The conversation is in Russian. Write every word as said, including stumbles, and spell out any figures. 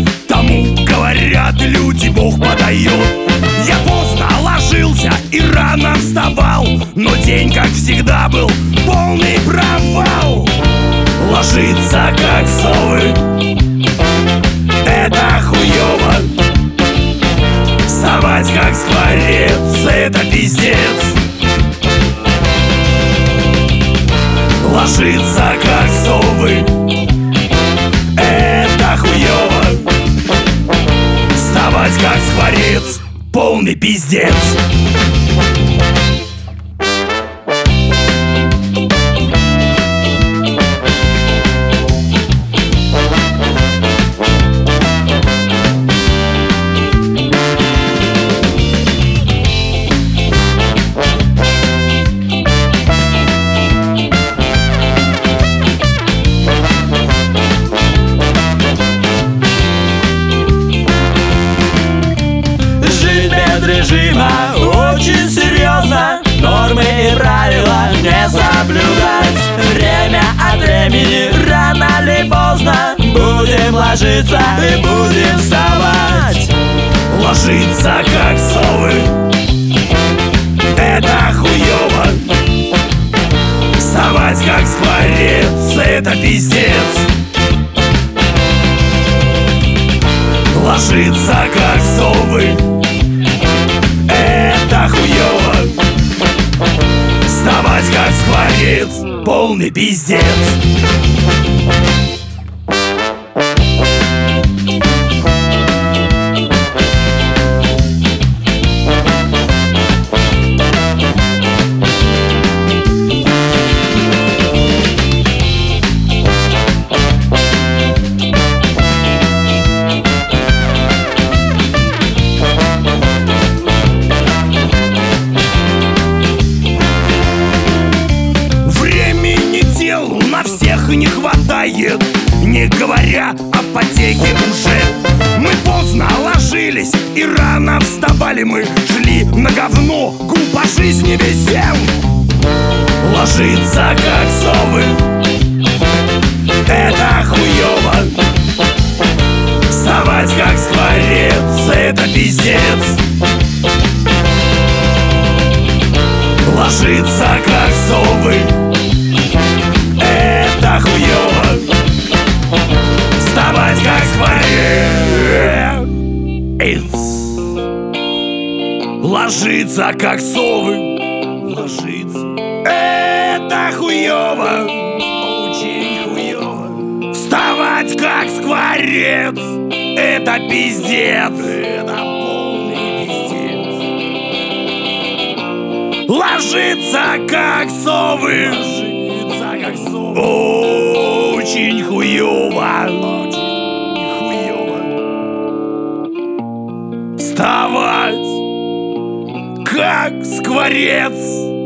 тому, говорят люди, Бог подает. Я поздно ложился и рано вставал, но день, как всегда, был полный провал. Ложиться, как совы, это хуёво. Вставать, как скворец, это пиздец. Ложиться, как совы, это хуёво. Вставать, как скворец, полный пиздец. Режима очень серьезно, нормы и правила не соблюдать. Время от времени, рано или поздно, будем ложиться и будем вставать. Ложиться, как совы, это хуёво. Вставать, как скворец, это пиздец. Ложиться, как совы, это хуёво. Вставать, как скворец, полный пиздец. На всех не хватает, не говоря о потехе уже. Мы поздно ложились и рано вставали. Мы шли на говно, глупо жизни везем. Ложиться, как совы, это хуёво. Вставать, как скворец, это пиздец. Ложиться, как совы, это хуёво. Вставать, как скворец. Ложиться, как совы. Ложиться, это хуёво. Очень хуёво. Вставать, как скворец, это пиздец. Это полный пиздец. Ложиться, как совы. Очень хуёво. Очень хуёво. Вставать, как скворец.